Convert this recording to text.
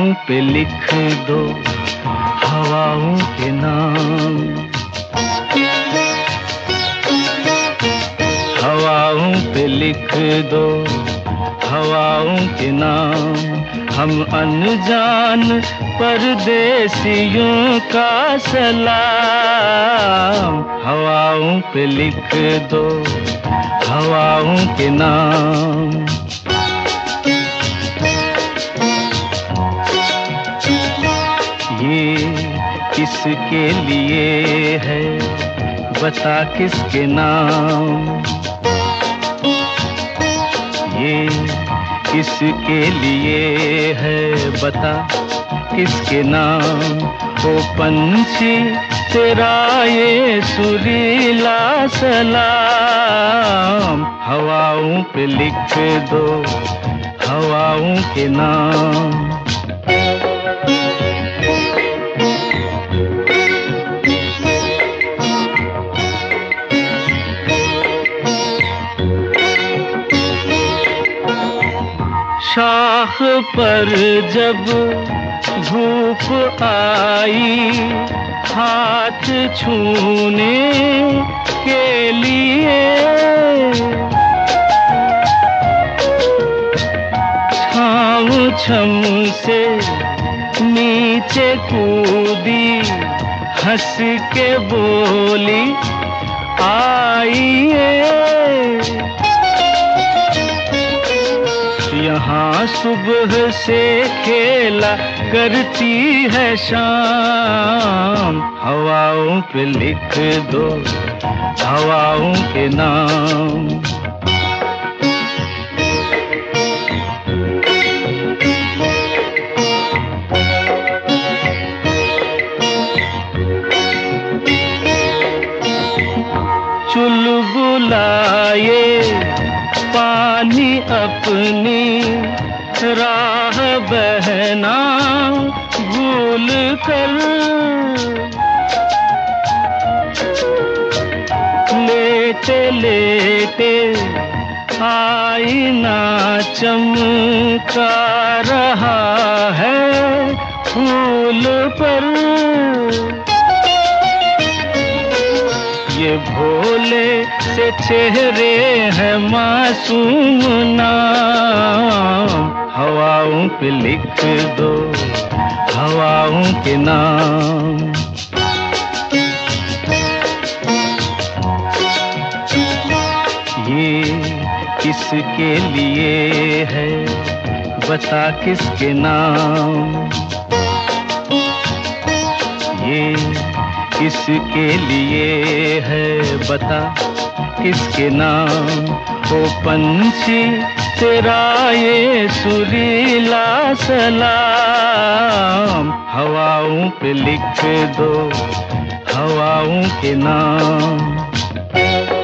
हवाओं पे लिख दो हवाओं के नाम। हवाओं पे लिख दो हवाओं के नाम। हम अनजान परदेसियों का सलाम। हवाओं पे लिख दो हवाओं के नाम। ये किसके लिए है बता किसके नाम। ये किसके लिए है बता किसके नाम। ओ पंछी तेरा ये सुरीला सलाम। हवाओं पे लिख दो हवाओं के नाम। शाख पर जब धूप आई हाथ छूने के लिए छाँव छम से नीचे कूदी हंस के बोली आइए। यहाँ सुबह से खेला करती है शाम। हवाओं पे लिख दो हवाओं के नाम। चुलबुलाए पानी अपनी राह बहना भूल कर। लेटे लेटे आईना चमका रहा है फूल पर। ये भोले से चेहरे हैं मासूम नाम। हवाओं पे लिख दो हवाओं के नाम। ये किसके लिए है बता किसके नाम। ये किसके लिए है बता किसके नाम। ओ पंछी तेरा ये सुरीला सलाम। हवाओं पे लिख दो हवाओं के नाम।